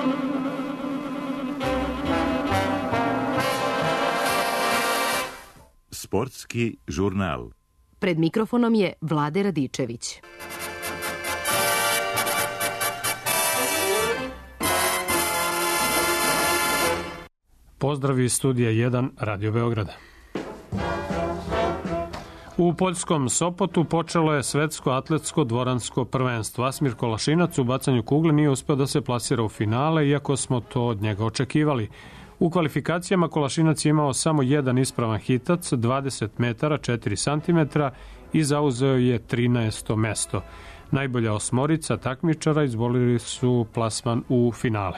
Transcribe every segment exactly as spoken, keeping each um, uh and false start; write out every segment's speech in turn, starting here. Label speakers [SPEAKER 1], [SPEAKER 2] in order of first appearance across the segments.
[SPEAKER 1] Sportski žurnal.
[SPEAKER 2] Pred mikrofonom je Vlade Radičević.
[SPEAKER 3] Pozdrav iz studija jedan Radio Beograda. U poljskom Sopotu počelo je svetsko atletsko dvoransko prvenstvo. Asmir Kolašinac u bacanju kugle nije uspeo da se plasira u finale, iako smo to od njega očekivali. U kvalifikacijama Kolašinac je imao samo jedan ispravan hitac, dvadeset metara, četiri santimetra i zauzeo je trinaesto mesto. Najbolja osmorica takmičara izborili su plasman u finale.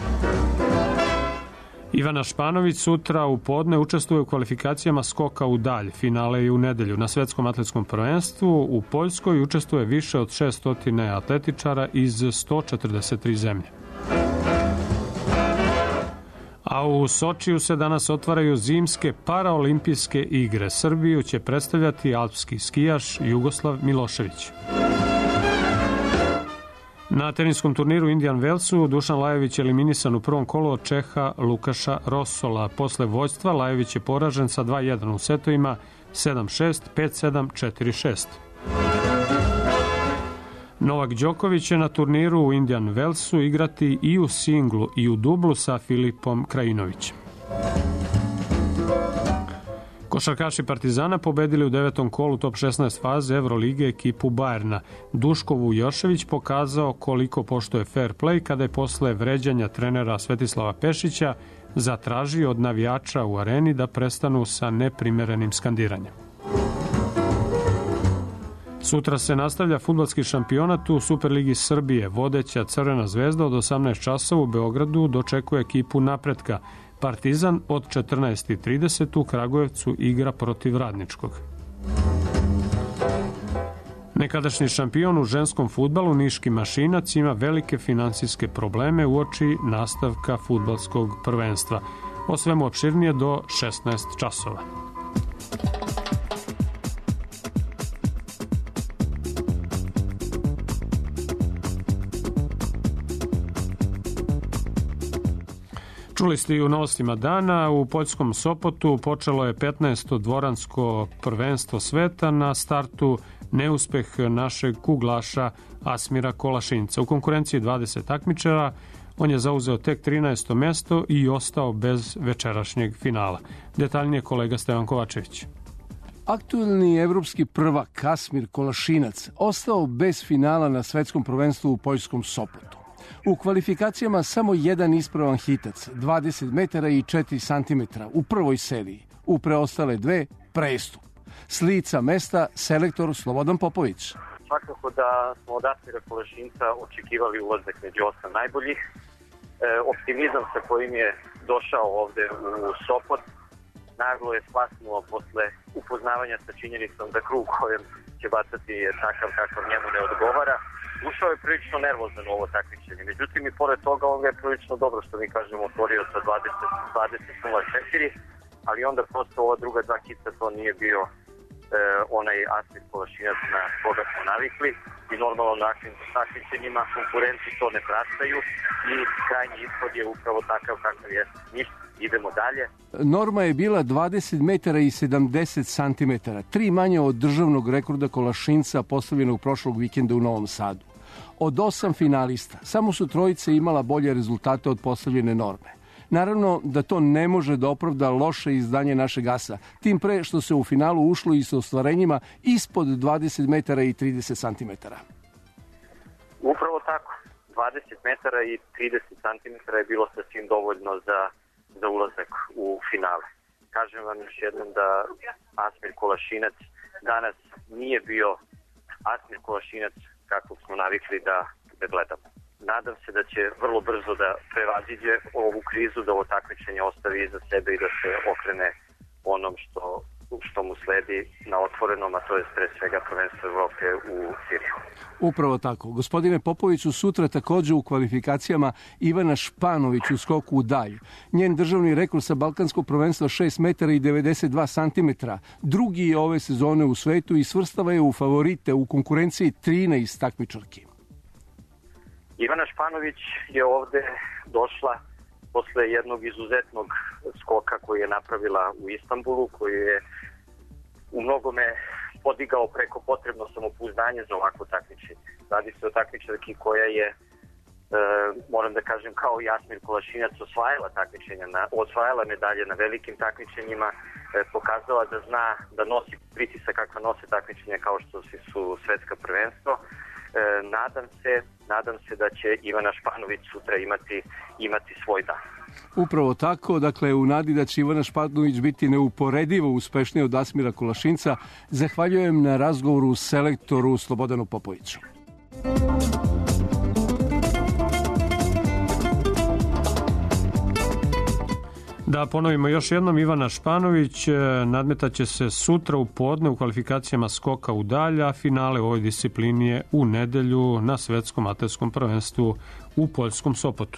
[SPEAKER 3] Ivana Španović sutra u podne učestvuje u kvalifikacijama skoka u dalj. Finale je u nedelju. Na svetskom atletskom prvenstvu u Poljskoj učestvuje više od šesto atletičara iz sto četrdeset tri zemlje. A u Sočiju se danas otvaraju zimske paraolimpijske igre. Srbiju će predstavljati alpski skijaš Jugoslav Milošević. Na teniskom turniru Indian Wellsu Dušan Lajović je eliminisan u prvom kolu od Čeha Lukaša Rosola. Posle vođstva Lajović je poražen sa dva jedan u setovima sedam šest, pet sedam, četiri šest. Novak Đoković će na turniru u Indian Wellsu igrati i u singlu i u dublu sa Filipom Krajinovićem. Košarkaši Partizana pobedili u devetom kolu top šesnaest faze Evrolige ekipu Bajerna. Duško Vujošević pokazao koliko poštuje fair play kada je posle vređanja trenera Svetislava Pešića zatražio od navijača u areni da prestanu sa neprimerenim skandiranjem. Sutra se nastavlja fudbalski šampionat u Superligi Srbije. Vodeća Crvena zvezda od osamnaest časova u Beogradu dočekuje ekipu Napretka. Partizan od četrnaest i trideset u Kragujevcu igra protiv Radničkog. Nekadašnji šampion u ženskom fudbalu Niški Mašinac ima velike finansijske probleme uoči nastavka fudbalskog prvenstva. O svemu opširnije do šesnaest časova. Čuli ste i u novostima dana, u poljskom Sopotu počelo je petnaesto dvoransko prvenstvo sveta, na startu neuspeh našeg kuglaša Asmira Kolašinca. U konkurenciji dvadeset takmičara, on je zauzeo tek trinaesto mesto i ostao bez večerašnjeg finala. Detaljnije kolega Stevan Kovačević.
[SPEAKER 4] Aktuelni evropski prvak Asmir Kolašinac ostao bez finala na svetskom prvenstvu u poljskom Sopotu. U kvalifikacijama samo jedan ispravan hitac, dvadeset metara i četiri santimetra u prvoj seriji. U preostale dve, prestup. S lica mesta selektor Slobodan Popović.
[SPEAKER 5] Svakako da smo od Asmira Kolašinca očekivali ulazak među osam najboljih. E, optimizam sa kojim je došao ovde u Sopot naglo je splasnuo posle upoznavanja sa činjenicom da krug kojem će bacati je takav kakav njemu ne odgovara. Ušao je prilično nervozan u ovo takmičenje. Međutim, i pored toga on ga je prilično dobro, što mi kažemo, otvorio sa dvadeset dvadeset nula četiri, ali onda prosto ova druga dva hica to nije bio e, onaj Asmir Kolašinac na koga smo navikli i normalno na našim takmičenjima konkurenci to ne praštaju i krajnji ishod je upravo takav kakav je. Ništa, idemo dalje.
[SPEAKER 4] Norma je bila dvadeset metara i sedamdeset santimetara, tri manje od državnog rekorda Kolašinca postavljenog prošlog vikenda u Novom Sadu. Od osam finalista, samo su trojice imala bolje rezultate od postavljene norme. Naravno da to ne može da opravda loše izdanje našeg asa, tim pre što se u finalu ušlo i sa ostvarenjima ispod dvadeset metara i trideset santimetara.
[SPEAKER 5] Upravo tako, dvadeset metara i trideset santimetara je bilo sasvim dovoljno za, za ulazak u finale. Kažem vam još jednom da Asmir Kolašinac danas nije bio Asmir Kolašinac kakvog smo navikli da, da gledamo. Nadam se da će vrlo brzo da prevaziđe ovu krizu, da ovo takmičenje ostavi iza sebe i da se okrene onom što, što mu sledi na otvorenom, a to je pre svega prvenstvo Evrope u Siriju.
[SPEAKER 4] Upravo tako. Gospodine Popoviću, sutra takođe u kvalifikacijama Ivana Španović u skoku u dalj. Njen državni rekord sa balkanskog prvenstva šest metara i devedeset dva santimetra. Drugi je ove sezone u svetu i svrstava je u favorite u konkurenciji trinaest takmičarki.
[SPEAKER 5] Ivana Španović je ovde došla posle jednog izuzetnog skoka koji je napravila u Istanbulu, koji je u mnogome podigao preko potrebno samopouzdanje za ovakvo takmičenje. Radi se o takmičarki koja je, e, moram da kažem, kao i Jasmir Kolašinac osvajala takmičenja, na, osvajala medalje na velikim takmičenjima, e, pokazala da zna da nosi pritisak kakva nose takmičenja kao što su svetska prvenstvo. E, nadam se, nadam se da će Ivana Španović sutra imati, imati svoj dan.
[SPEAKER 4] Upravo tako, dakle u nadi da će Ivana Španović biti neuporedivo uspešnija od Asmira Kolašinca, zahvaljujem na razgovoru selektoru Slobodanu Popoviću.
[SPEAKER 3] Da ponovimo još jednom, Ivana Španović nadmetaće se sutra u podne u kvalifikacijama skoka u dalj, a finale u ovoj disciplini je u nedelju na svetskom atletskom prvenstvu u poljskom Sopotu.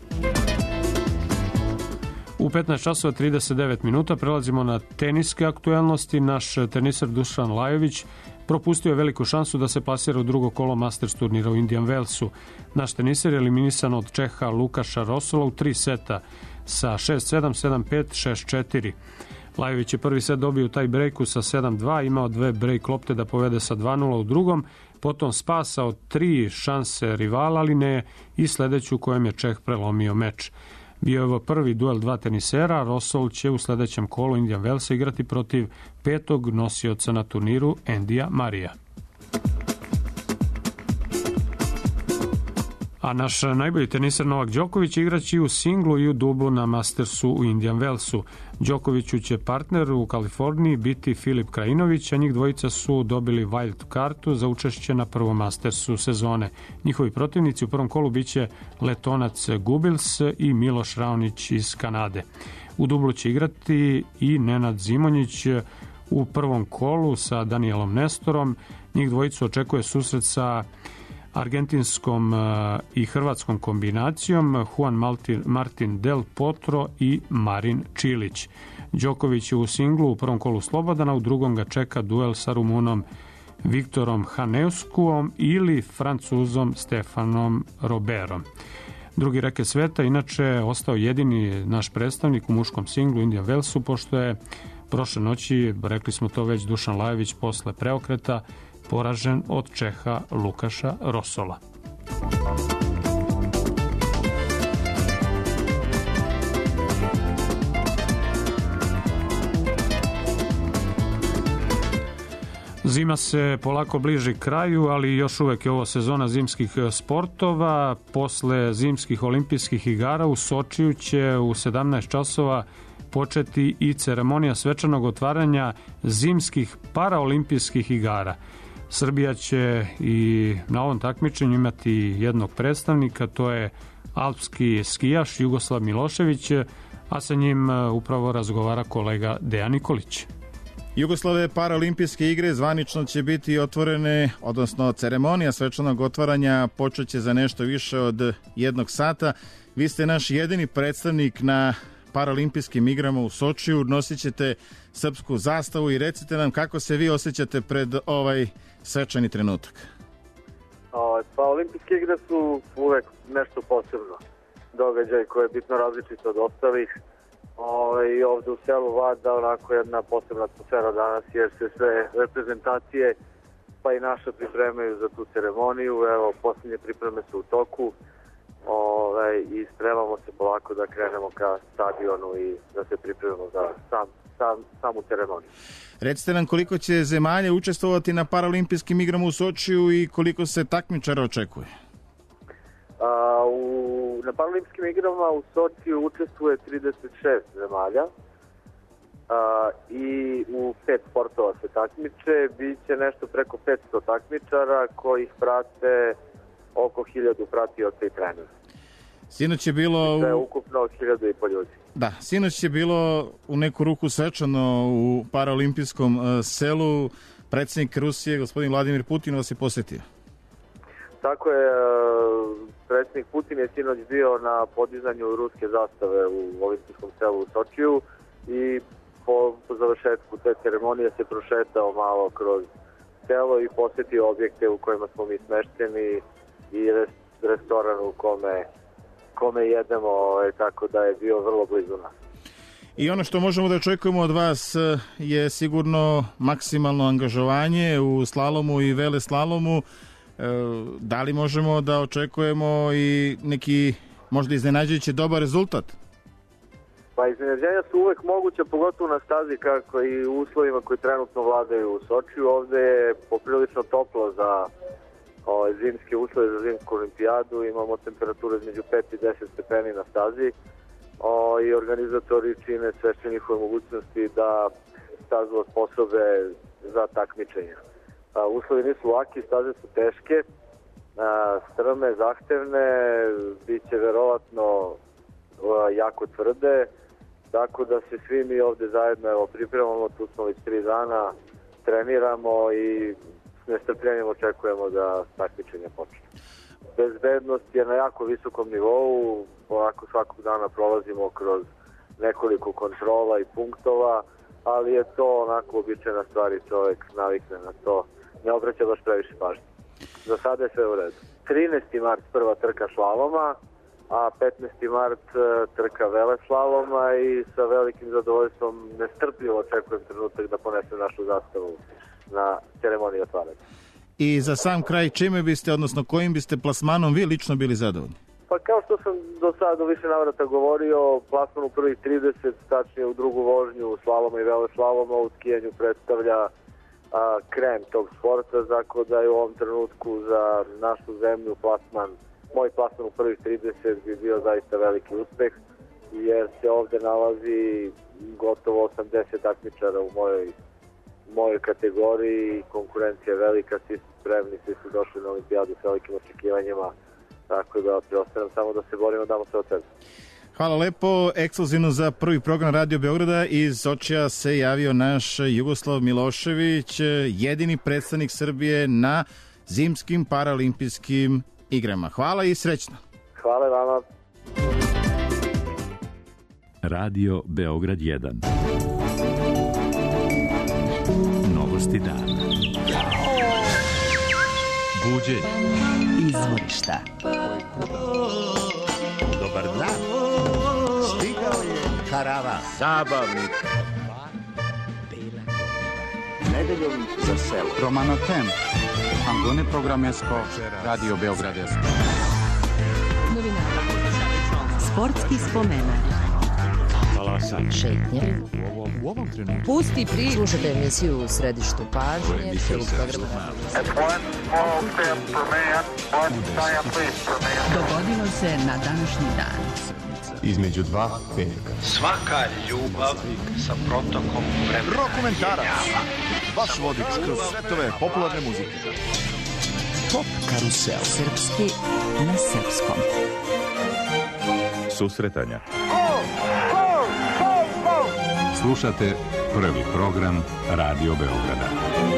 [SPEAKER 3] U petnaest časova trideset devet minuta prelazimo na teniske aktuelnosti. Naš teniser Dušan Lajović propustio je veliku šansu da se plasira u drugo kolo Masters turnira u Indian Wellsu. Naš teniser je eliminisan od Čeha Lukaša Rosola u tri seta sa šest sedam, sedam pet, šest četiri. Lajović je prvi set dobio u taj breaku sa sedam dva, imao dve break lopte da povede sa dva nula u drugom, potom spasao tri šanse rivala, ali ne i sledeću u kojem je Čeh prelomio meč. Bio je ovo prvi duel dva tenisera, Rosol će u sledećem kolu Indian Wellsa igrati protiv petog nosioca na turniru Endija Marija. A naš najbolji teniser Novak Đoković igraće i u singlu i u dublu na Mastersu u Indian Wellsu. Đokoviću će partner u Kaliforniji biti Filip Krajinović, a njih dvojica su dobili wild kartu za učešće na prvom Mastersu sezone. Njihovi protivnici u prvom kolu biće Letonac Gubils i Miloš Raonić iz Kanade. U dublu će igrati i Nenad Zimonjić u prvom kolu sa Danielom Nestorom. Njih dvojicu očekuje susret sa argentinskom i hrvatskom kombinacijom Juan Martin Del Potro i Marin Čilić. Đoković je u singlu u prvom kolu slobodan, a u drugom ga čeka duel sa Rumunom Viktorom Haneuskuom ili Francuzom Stefanom Roberom. Drugi reket sveta inače ostao jedini naš predstavnik u muškom singlu Indian Wellsu, pošto je prošle noći, rekli smo to već, Dušan Lajović posle preokreta poražen od Čeha Lukaša Rosola. Zima se polako bliži kraju, ali još uvek je ovo sezona zimskih sportova. Posle zimskih olimpijskih igara u Sočiju će u sedamnaest časova početi i ceremonija svečanog otvaranja zimskih paraolimpijskih igara. Srbija će i na ovom takmičenju imati jednog predstavnika, to je alpski skijaš Jugoslav Milošević, a sa njim upravo razgovara kolega Dejan Nikolić.
[SPEAKER 6] Jugoslave, paraolimpijske igre zvanično će biti otvorene, odnosno ceremonija svečanog otvaranja počeće za nešto više od jednog sata. Vi ste naš jedini predstavnik na paraolimpijskim igrama u Sočiju, nosit ćete srpsku zastavu i recite nam kako se vi osjećate pred ovaj svečani trenutak.
[SPEAKER 7] Pa olimpijske igre su uvek nešto posebno, događaj koji je bitno različit od ostalih. I ovde u selu vlada onako jedna posebna atmosfera danas, jer se sve reprezentacije pa i naše pripremaju za tu ceremoniju. Evo, posljednje pripreme su u toku. Ove, i spremamo se polako da krenemo ka stadionu i da se pripremimo za sam, sam, samu ceremoniju.
[SPEAKER 6] Recite nam koliko će zemalja učestvovati na paraolimpijskim igrama u Sočiju i koliko se takmičara očekuje?
[SPEAKER 7] A, u, na paraolimpijskim igrama u Sočiju učestvuje trideset šest zemalja a, i u pet sportova se takmiče. Biće nešto preko petsto takmičara kojih prate oko hiljadu pratioca i trenera.
[SPEAKER 6] Sinoć je bilo...
[SPEAKER 7] To je ukupno hiljadu i po ljudi.
[SPEAKER 6] Da, sinoć je bilo u neku ruku svečano u paraolimpijskom uh, selu. Predsjednik Rusije, gospodin Vladimir Putin, vas je posjetio.
[SPEAKER 7] Tako je, predsjednik Putin je sinoć bio na podizanju ruske zastave u olimpijskom selu u Sočiju i po, po završetku te ceremonije se prošetao malo kroz selo i posjetio objekte u kojima smo mi smešteni i restoran u kome, kome jedemo, ovaj, tako da je bio vrlo blizu nas.
[SPEAKER 6] I ono što možemo da očekujemo od vas je sigurno maksimalno angažovanje u slalomu i veleslalomu. Da li možemo da očekujemo i neki možda iznenađujući dobar rezultat?
[SPEAKER 7] Pa iznenađenja su uvek moguće, pogotovo na stazi kako i u uslovima koji trenutno vladaju u Sočiju. Ovde je poprilično toplo za o, zimske uslove, za zimsku olimpijadu. Imamo temperature između pet i deset stepeni na stazi. O, i organizatori čine sve što njihove mogućnosti da stazu osposobe za takmičenja. A, uslovi nisu laki, staze su teške, a, strme, zahtevne, bit će verovatno a, jako tvrde, tako da se svi mi ovde zajedno evo, pripremamo, tu smo već tri dana, treniramo i s nestrpljenjem očekujemo da takmičenje počne. Bezbednost je na jako visokom nivou, onako svakog dana prolazimo kroz nekoliko kontrola i punktova, ali je to onako običajna stvar i čovjek navikne na to, ne obraća baš previše pažnje. Za sada je sve u redu. trinaesti mart prva trka šlaloma, a petnaesti mart trka veleslaloma i sa velikim zadovoljstvom nestrpljivo očekujem trenutak da ponesem našu zastavu na ceremoniji otvaranja.
[SPEAKER 6] I za sam kraj, čime biste, odnosno kojim biste plasmanom vi lično bili zadovoljni?
[SPEAKER 7] Pa kao što sam do sada do više navrata govorio, plasman u prvih trideset, tačnije u drugu vožnju slaloma i veleslaloma u skijanju predstavlja a, krem tog sporta, tako da je u ovom trenutku za našu zemlju plasman, moj plasman u prvih trideset bi bio zaista veliki uspeh, jer se ovde nalazi gotovo osamdeset takmičara u mojoj mojoj kategoriji, konkurencija je velika, svi su spremni, svi su došli na olimpijadu s velikim očekivanjima, tako da preostajem samo da se borimo, damo se od sebe.
[SPEAKER 6] Hvala lepo, ekskluzivno za prvi program Radio Beograda iz Sočija se javio naš Jugoslav Milošević, jedini predstavnik Srbije na zimskim paralimpijskim igrama. Hvala i srećno.
[SPEAKER 7] Hvala vama.
[SPEAKER 1] Radio Beograd jedan. Novosti dana. Buđenje.
[SPEAKER 8] Izvorišta.
[SPEAKER 9] Dobar dan. Stigao je karavan. Zabavnik.
[SPEAKER 8] Nedeljom za selo.
[SPEAKER 10] Romano Tem. Angone programesko. Radio Beograd jedan.
[SPEAKER 2] Novinari. Sportski spomenak.
[SPEAKER 11] Šetnje.
[SPEAKER 9] U ovom trenutku.
[SPEAKER 11] Pusti priču. Slušajte emisiju u središtu pažnje.
[SPEAKER 8] Dogodilo se na današnji dan.
[SPEAKER 10] Između dva petka.
[SPEAKER 12] Svaka ljubav sa protokom vremena.
[SPEAKER 9] Rokomentarac. Vaš vodič kroz svetove popularne muzike.
[SPEAKER 8] Pop karusel. Srpski na srpskom.
[SPEAKER 1] Susretanja. Slušate prvi program Radio Beograda.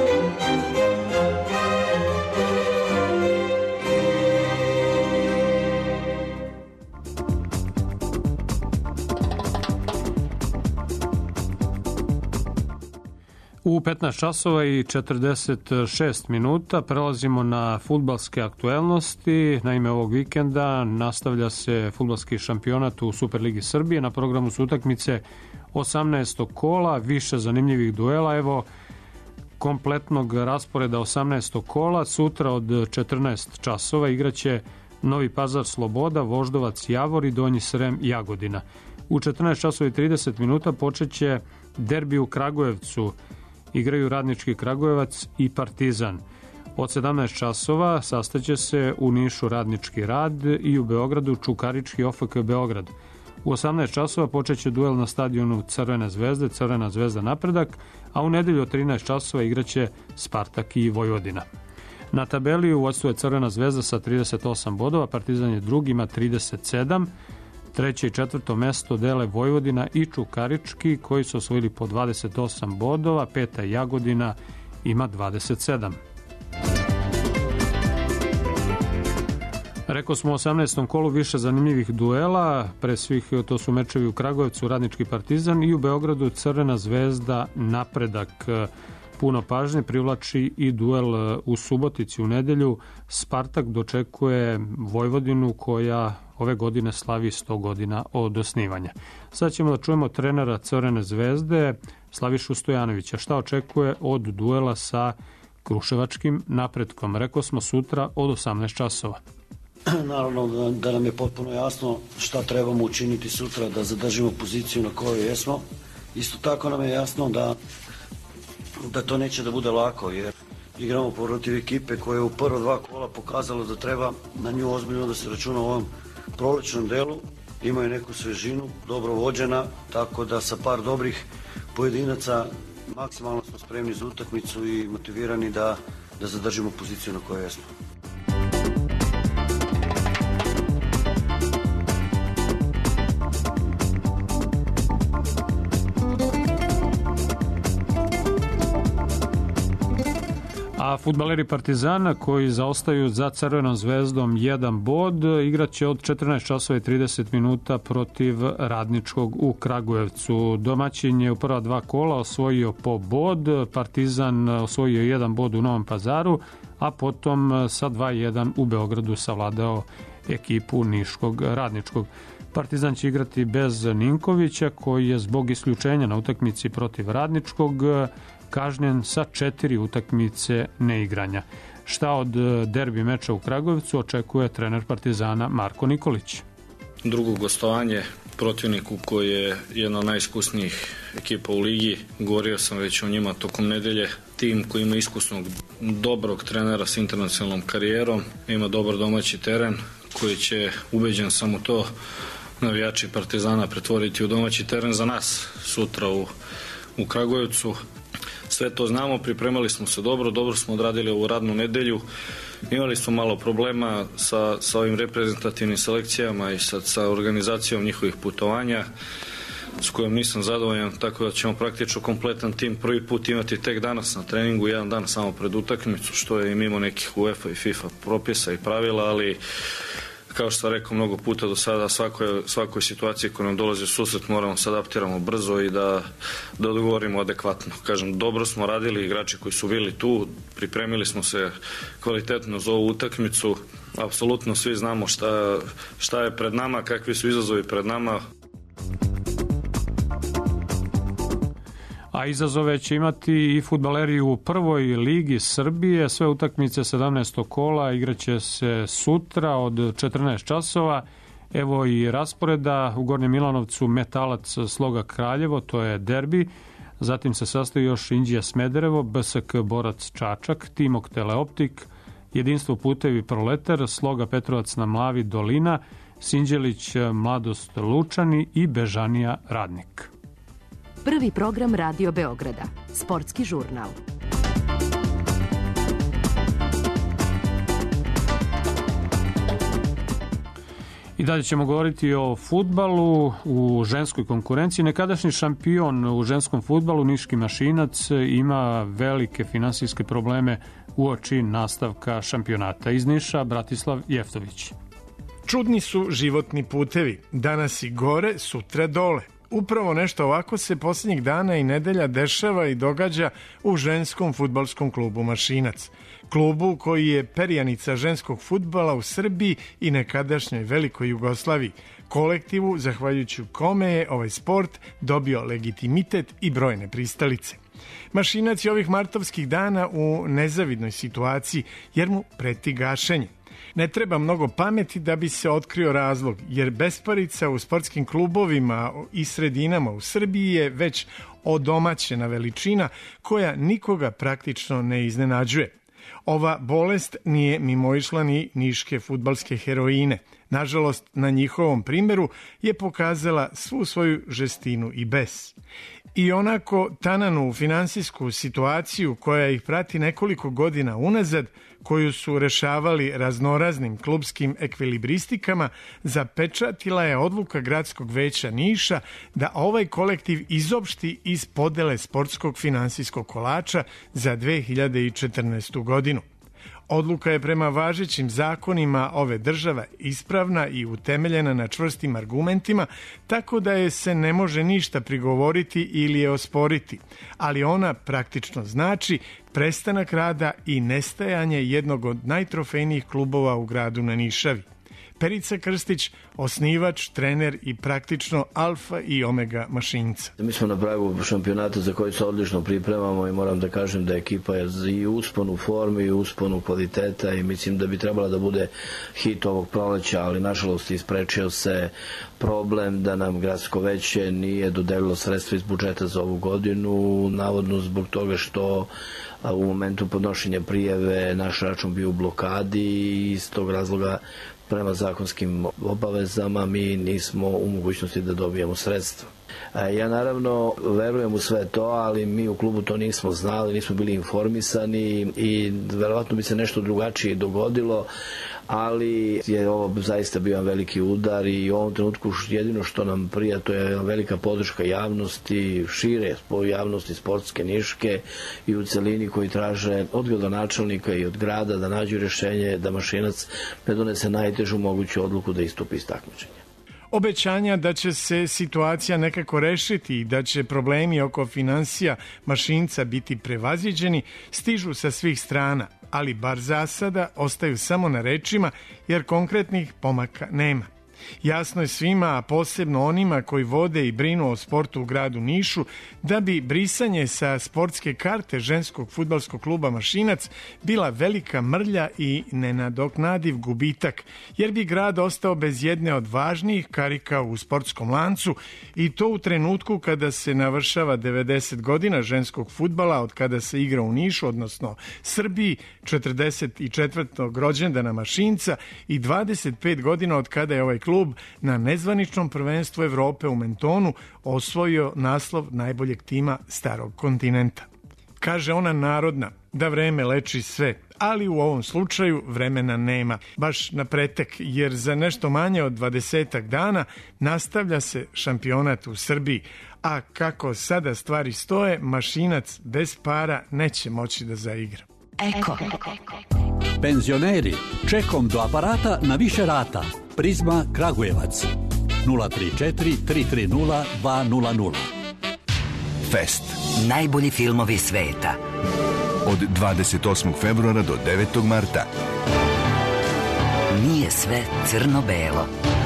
[SPEAKER 3] U petnaest časova i četrdeset šest minuta prelazimo na fudbalske aktuelnosti. Na ime ovog vikenda nastavlja se fudbalski šampionat u Superligi Srbije. Na programu su utakmice osamnaestog kola, više zanimljivih duela. Evo kompletnog rasporeda osamnaestog kola. Sutra od četrnaest časova igraće Novi Pazar Sloboda, Voždovac Javor i Donji Srem Jagodina. U četrnaest časova i trideset minuta počeće derbi u Kragujevcu. Igraju Radnički Kragujevac i Partizan. Od sedamnaest časova sastaće se u Nišu Radnički Rad i u Beogradu Čukarički O F K Beograd. U osamnaest časova počeće duel na stadionu Crvene zvezde, Crvena zvezda Napredak, a u nedelju od trinaest časova igraće Spartak i Vojvodina. Na tabeli u vodstvu je Crvena zvezda sa trideset osam bodova, Partizan je drugi, ima trideset sedam. Treće i četvrto mesto dele Vojvodina i Čukarički, koji su osvojili po dvadeset osam bodova, peta Jagodina ima dvadeset sedam. Rekao smo u osamnaestom kolu više zanimljivih duela, pre svih to su mečevi u Kragujevcu, Radnički Partizan i u Beogradu Crvena zvezda Napredak. puno pažnje privlači i duel u Subotici u nedelju. Spartak dočekuje Vojvodinu koja ove godine slavi sto godina od osnivanja. Sad ćemo da čujemo trenera Crvene zvezde Slavišu Stojanovića. Šta očekuje od duela sa kruševačkim Napretkom? Rekao smo sutra od osamnaest časova.
[SPEAKER 13] Naravno da, da nam je potpuno jasno šta trebamo učiniti sutra da zadržimo poziciju na kojoj jesmo. Isto tako nam je jasno da, da to neće da bude lako, jer igramo protiv ekipe koja je u prva dva kola pokazala da treba na nju ozbiljno da se računa u ovom prolećnom delu. Imaju neku svežinu, dobro vođena, tako da sa par dobrih pojedinaca maksimalno smo spremni za utakmicu i motivirani da, da zadržimo poziciju na kojoj jesmo.
[SPEAKER 3] A fudbaleri Partizana koji zaostaju za Crvenom zvezdom jedan bod igraće od četrnaest časova i trideset minuta protiv Radničkog u Kragujevcu. Domaćin je u prva dva kola osvojio po bod, Partizan osvojio jedan bod u Novom Pazaru, a potom sa dva jedan u Beogradu savladao ekipu Niškog Radničkog. Partizan će igrati bez Ninkovića koji je zbog isključenja na utakmici protiv Radničkog kažnjen sa četiri utakmice neigranja. Šta od derbi meča u Kragujevcu očekuje trener Partizana Marko Nikolić?
[SPEAKER 14] Drugo gostovanje protivniku koji je jedna od najiskusnijih ekipa u ligi. Govorio sam već o njima tokom nedelje. Tim koji ima iskusnog, dobrog trenera s internacionalnom karijerom, ima dobar domaći teren koji će, ubeđen sam u to, navijači Partizana pretvoriti u domaći teren za nas sutra u, u Kragujevcu. Sve to znamo, pripremali smo se dobro, dobro smo odradili ovu radnu nedelju. Imali smo malo problema sa, sa ovim reprezentativnim selekcijama i sa, sa organizacijom njihovih putovanja s kojom nisam zadovoljan, tako da ćemo praktično kompletan tim prvi put imati tek danas na treningu, jedan dan samo pred utakmicu, što je i mimo nekih UEFA i FIFA propisa i pravila, ali kao što sam rekao mnogo puta do sada, svakoj, svakoj situaciji koja nam dolazi u susret moramo se adaptiramo brzo i da, da odgovorimo adekvatno. Kažem, dobro smo radili, igrači koji su bili tu, pripremili smo se kvalitetno za ovu utakmicu, apsolutno svi znamo šta, šta je pred nama, kakvi su izazovi pred nama.
[SPEAKER 3] A izazove će imati i fudbaleri u prvoj ligi Srbije. Sve utakmice sedamnaestog kola igraće se sutra od četrnaest časova. Evo i rasporeda. U Gornjem Milanovcu Metalac Sloga Kraljevo, to je derbi. Zatim se sastoji još Inđija Smederevo, B S K Borac Čačak, Timok Teleoptik, Jedinstvo Putevi Proletar, Sloga Petrovac na Mlavi Dolina, Sinđelić Mladost Lučani i Bežanija Radnik.
[SPEAKER 2] Prvi program Radio Beograda. Sportski žurnal.
[SPEAKER 3] I dalje ćemo govoriti o fudbalu u ženskoj konkurenciji. Nekadašnji šampion u ženskom fudbalu, Niški Mašinac, ima velike finansijske probleme uoči nastavka šampionata. Iz Niša, Bratislav Jeftović.
[SPEAKER 15] Čudni su životni putevi. Danas i gore, sutra dole. Upravo nešto ovako se posljednjih dana i nedelja dešava i događa u ženskom fudbalskom klubu Mašinac. Klubu koji je perjanica ženskog fudbala u Srbiji i nekadašnjoj Velikoj Jugoslaviji. Kolektivu, zahvaljujući kome je ovaj sport dobio legitimitet i brojne pristalice. Mašinac je ovih martovskih dana u nezavidnoj situaciji jer mu preti gašenje. Ne treba mnogo pameti da bi se otkrio razlog, jer besparica u sportskim klubovima i sredinama u Srbiji je već odomaćena veličina koja nikoga praktično ne iznenađuje. Ova bolest nije mimoišla ni niške fudbalske heroine. Nažalost, na njihovom primjeru je pokazala svu svoju žestinu i bes. I onako tananu finansijsku situaciju koja ih prati nekoliko godina unazad, koju su rešavali raznoraznim klubskim ekvilibristikama, zapečatila je odluka Gradskog veća Niša da ovaj kolektiv izopšti iz podele sportskog finansijskog kolača za dve hiljade četrnaestu godinu. Odluka je prema važećim zakonima ove države ispravna i utemeljena na čvrstim argumentima, tako da je se ne može ništa prigovoriti ili je osporiti, ali ona praktično znači prestanak rada i nestajanje jednog od najtrofejnijih klubova u gradu na Nišavi. Perica Krstić, osnivač, trener i praktično alfa i omega mašinca.
[SPEAKER 16] Mi smo na pragu šampionata za koji se odlično pripremamo i moram da kažem da ekipa je i u usponu forme i u usponu kvaliteta i mislim da bi trebala da bude hit ovog proleća, ali nažalost isprečio se problem da nam gradsko veće nije dodelilo sredstva iz budžeta za ovu godinu, navodno zbog toga što u momentu podnošenja prijave naš račun bio u blokadi i iz tog razloga prema zakonskim obavezama mi nismo u mogućnosti da dobijemo sredstva. Ja naravno verujem u sve to, ali mi u klubu to nismo znali, nismo bili informisani i verovatno bi se nešto drugačije dogodilo, ali je ovo zaista bio veliki udar i u ovom trenutku jedino što nam prija to je velika podrška javnosti, šire javnosti sportske Niške i u celini koji traže od gradonačelnika i od grada da nađu rješenje da Mašinac ne donese najtežu moguću odluku da istupi iz takmičenja.
[SPEAKER 15] Obećanja da će se situacija nekako rešiti i da će problemi oko finansija Mašinca biti prevaziđeni stižu sa svih strana, ali bar za sada ostaju samo na rečima jer konkretnih pomaka nema. Jasno je svima, a posebno onima koji vode i brinu o sportu u gradu Nišu, da bi brisanje sa sportske karte ženskog fudbalskog kluba Mašinac bila velika mrlja i nenadoknadiv gubitak, jer bi grad ostao bez jedne od važnijih karika u sportskom lancu i to u trenutku kada se navršava devedeset godina ženskog fudbala od kada se igra u Nišu, odnosno Srbiji, četrdeset četvrtog rođendana Mašinca i dvadeset pet godina od kada je ovaj klub na nezvaničnom prvenstvu Evrope u Mentonu osvojio naslov najboljeg tima starog kontinenta. Kaže ona narodna da vreme leči sve, ali u ovom slučaju vremena nema. Baš na pretek, jer za nešto manje od dvadesetak dana nastavlja se šampionat u Srbiji, a kako sada stvari stoje, Mašinac bez para neće moći da zaigra.
[SPEAKER 17] Eko. Penzioneri, čekom do aparata na više rata. Prizma Kragujevac nula tri četiri tri tri nula dva nula nula.
[SPEAKER 18] Fest.
[SPEAKER 19] Najbolji filmovi sveta.
[SPEAKER 18] Od dvadeset osmog februara do devetog marta.
[SPEAKER 19] Nije sve crno-belo.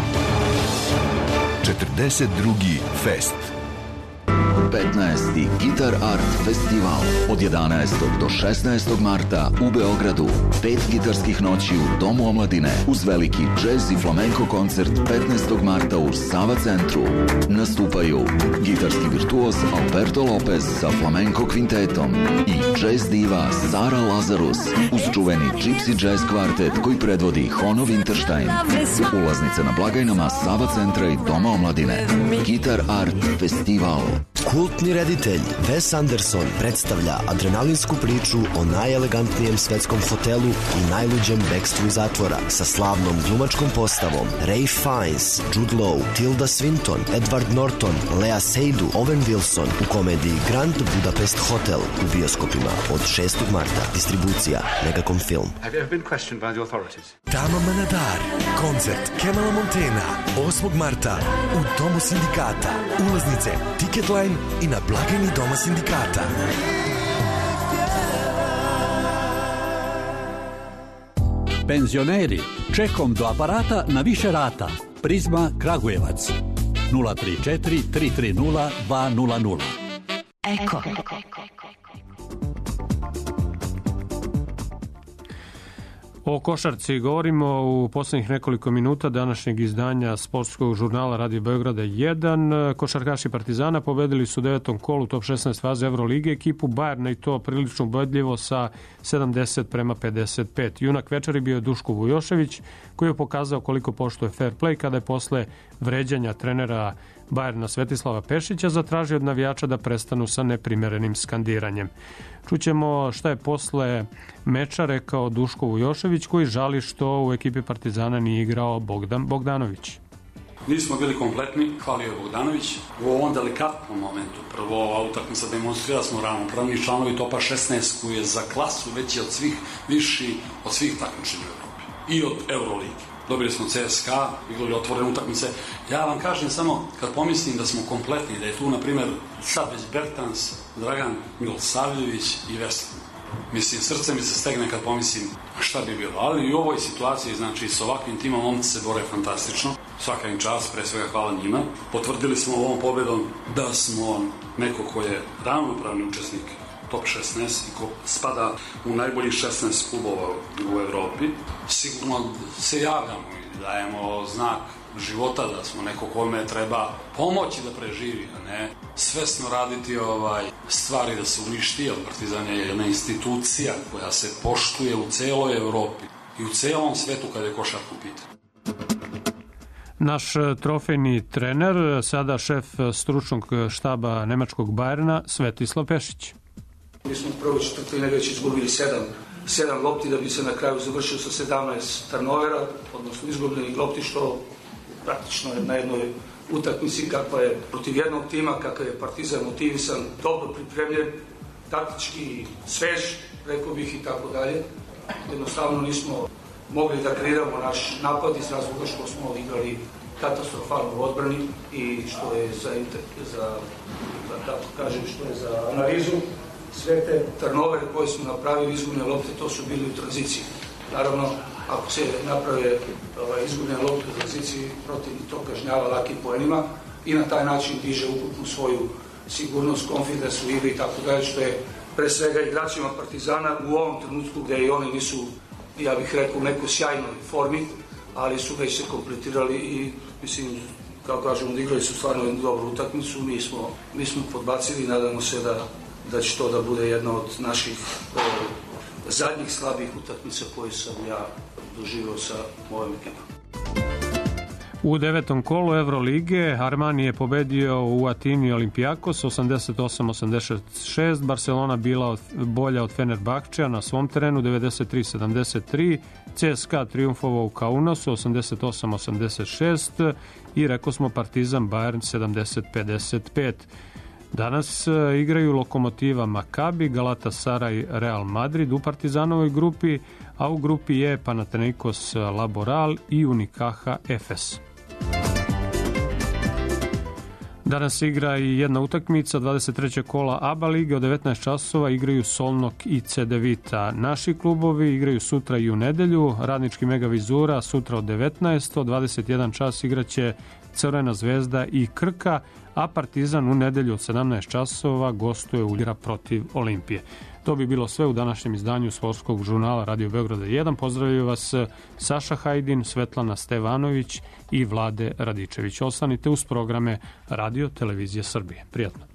[SPEAKER 18] četrdeset drugi Fest.
[SPEAKER 20] petnaesti Guitar Art Festival od jedanaestog do šesnaestog marta u Beogradu. Pet gitarskih noći u Domu omladine uz veliki džez i flamenko koncert petnaestog marta u Sava centru. Nastupaju gitarski virtuoz Alberto Lopez sa flamenko kvintetom i džez diva Sara Lazarus uz čuveni Gypsy Jazz kvartet koji predvodi Hono Winterstein. Ulaznice na blagajnama Sava centra i Doma omladine. Guitar Art Festival.
[SPEAKER 21] Kultni reditelj Wes Anderson predstavlja adrenalinsku priču o najelegantnijem svetskom hotelu i najluđem bekstvu iz zatvora sa slavnom glumačkom postavom Ralph Fiennes, Jude Law, Tilda Swinton, Edward Norton, Lea Seydoux, Owen Wilson u komediji Grand Budapest Hotel u bioskopima od šestog marta. Distribucija Megacom Film.
[SPEAKER 22] Have you ever been questioned by the authorities?
[SPEAKER 23] Tama Manadar, koncert Kemala Montena, osmog marta u Domu sindikata. Ulaznice Ticketline i na blagajni Doma sindikata.
[SPEAKER 17] Penzioneri, čekom do aparata na više rata. Prizma Kragujevac nula tri četiri tri tri nula dva nula nula.
[SPEAKER 2] Eko.
[SPEAKER 3] O košarci govorimo u poslednjih nekoliko minuta današnjeg izdanja sportskog žurnala Radio Beograda jedan. Košarkaši Partizana pobedili su u devetom kolu top šesnaest faze Evrolige ekipu Bajerna i to prilično ubedljivo sa sedamdeset prema pedeset pet. Junak večeri bio je Duško Vujošević koji je pokazao koliko poštuje fair play kada je posle vređanja trenera Bajerna Svetislava Pešića zatražio od navijača da prestanu sa neprimerenim skandiranjem. Čućemo šta je posle meča rekao Duško Vujošević koji žali što u ekipi Partizana nije igrao Bogdan Bogdanović.
[SPEAKER 4] Nismo bili kompletni, hvalio je Bogdanović. U ovom delikatnom momentu, prvo ova utakmica demonstrira smo ravnopravni članovi topa šesnaest koji je za klasu veći od svih, viši od svih takmičenja u Evropi i od Euroligi. Dobili smo C S K A, igrali otvorene utakmice. Ja vam kažem samo, kad pomislim da smo kompletni, da je tu, na primjer, sad već Bertans, Dragan Milosavljević i Veselin. Mislim, srce mi se stegne kad pomislim šta bi bilo. Ali i u ovoj situaciji, znači, s ovakvim timom momci se bore fantastično. Svaka im čast, pre svega hvala njima. Potvrdili smo ovom pobedom da smo neko ko je ravnopravni učesnik top šesnaest i ko spada u najboljih šesnaest klubova u Evropi. Sigurno se javljamo i dajemo znak života da smo neko kome treba pomoći da preživi, a ne svesno raditi ovaj stvari da se uništi, jer Partizan je jedna institucija koja se poštuje u celoj Evropi i u celom svetu kada je košarka u pitanju.
[SPEAKER 3] Naš trofejni trener, sada šef stručnog štaba nemačkog Bajerna, Svetislav Pešić.
[SPEAKER 5] Mi smo prvo četvrtine već izgubili sedam, sedam lopti da bi se na kraju završio sa sedamnaest turnovera, odnosno izgubljenih lopti, što praktično je na jednoj utakmici kakva je protiv jednog tima, kakav je Partizan motivisan, dobro pripremljen, taktički svež, rekao bih i tako dalje. Jednostavno nismo mogli da kreiramo naš napad iz razloga što smo igrali katastrofalno u odbrani i što je za, za, za tako kažem, što je za analizu. Sve te turnovere koje smo napravili, izgubljene lopte, to su bili u tranziciji. Naravno, ako se naprave ovaj, izgubljene lopte u tranziciji, protivnik to kažnjava lakim poenima i na taj način diže ukupnu svoju sigurnost, konfidens u igri i tako dalje, što je pre svega igračima Partizana u ovom trenutku gde i oni nisu, ja bih rekao, u nekoj sjajnoj formi, ali su već se kompletirali i, mislim, kao kažemo, igrali su stvarno jednu dobru utakmicu, mi smo, mi smo podbacili i nadamo se da da će to da bude jedna od naših e, zadnjih slabih utakmica koje sam ja doživio sa mojom ekipom.
[SPEAKER 3] U devetom kolu Evrolige Armani je pobedio u Atini Olympiakos osamdeset osam osamdeset šest, Barcelona bila od, bolja od Fenerbahčeja na svom terenu devedeset tri sedamdeset tri, C S K A triumfovao u Kaunasu osamdeset osam osamdeset šest i rekao smo Partizan Bayern sedamdeset pedeset pet. Danas igraju Lokomotiva Makabi, Galatasaray, Real Madrid u Partizanovoj grupi, a u grupi je Panathinaikos Laboral i Unicaja Efes. Danas igra i jedna utakmica, dvadeset trećeg kola A B A lige, od devetnaest časova igraju Solnok i Cedevita. Naši klubovi igraju sutra i u nedelju, Radnički Mega Vizura sutra od devetnaest, od dvadeset jedan čas igraće Crvena zvezda i Krka, a Partizan u nedelju od sedamnaest časova gostuje u igra protiv Olimpije. To bi bilo sve u današnjem izdanju sportskog žurnala Radio Beograda jedan. Pozdravljaju vas Saša Hajdin, Svetlana Stevanović i Vlade Radičević. Ostanite uz programe Radio Televizije Srbije. Prijatno.